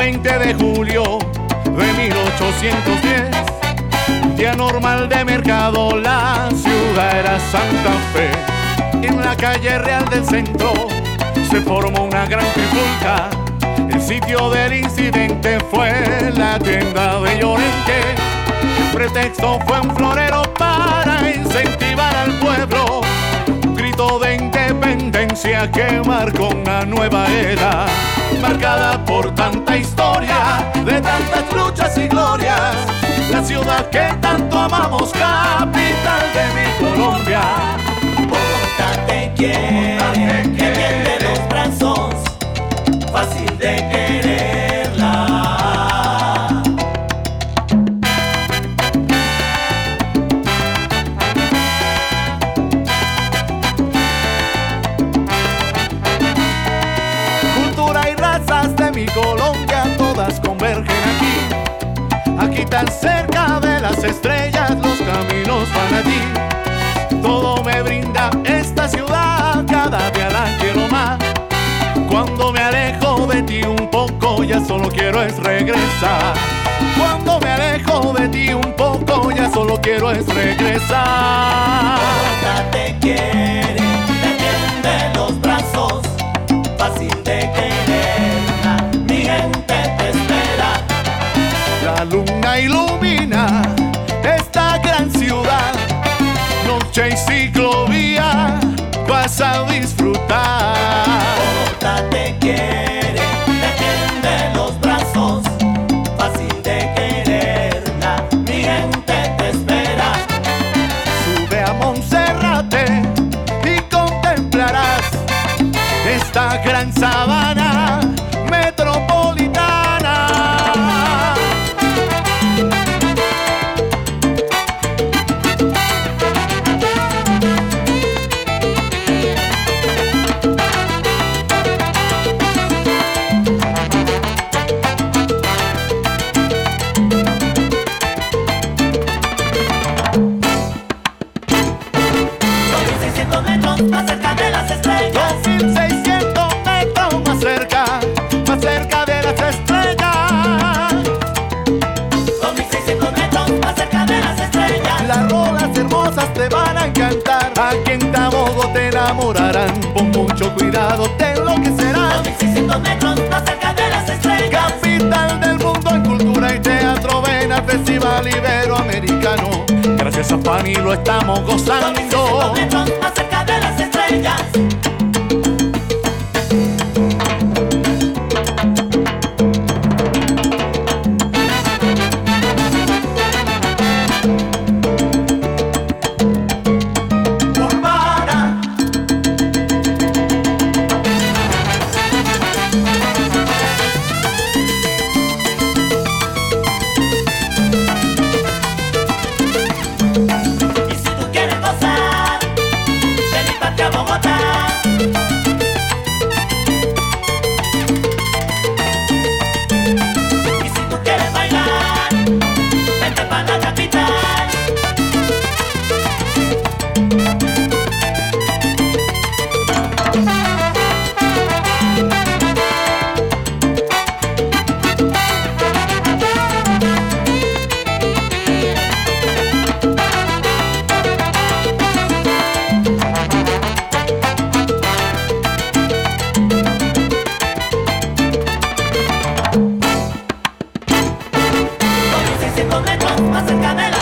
20 de julio de 1810, día normal de mercado, la ciudad era Santa Fe. En la calle Real del centro se formó una gran trifulca. El sitio del incidente fue la tienda de Llorenque. El pretexto fue un florero para incentivar al pueblo, un grito de independencia que marcó una nueva era, marcada por tanta historia, de tantas luchas y glorias. La ciudad que tanto amamos, capital de mi Colombia. Bogotá te quiere, que tiende los brazos, fácil de quererla. Cultura y razas de mi Colombia, todas convergen aquí. Aquí tan cerca de las estrellas, los caminos van allí. Todo me brinda esta ciudad, cada día la quiero más. Cuando me alejo de ti un poco, ya solo quiero es regresar. Cuando me alejo de ti un poco, ya solo quiero es regresar. Bogotá te quiere, te tiende los brazos, fácil de quererla. Mi gente te espera. La luna ilumina esta gran ciudad, noche y ciclovía vas a disfrutar. Bogotá te quiere, te tiende los brazos, fácil de quererla. Mi gente te espera. Sube a Monserrate y contemplarás esta gran sabana metropolitana. Más cerca de las estrellas. 2600 metros más cerca de las estrellas. 2600 metros más cerca de las estrellas. Las rolas hermosas te van a encantar, aquí en Tabogo te enamorarán. Pon mucho cuidado, te enloquecerán. 2600 metros más cerca de las estrellas. Capital del mundo en cultura y teatro, ven al Festival Iberoamericano. Gracias a Fanny lo estamos gozando. 2600 metros más cerca de las estrellas. Urbana. Y si tú quieres gozar de mi patria Bogotá, y si tú quieres bailar, vente pa' la capital. Con 1600 metros más cerca de la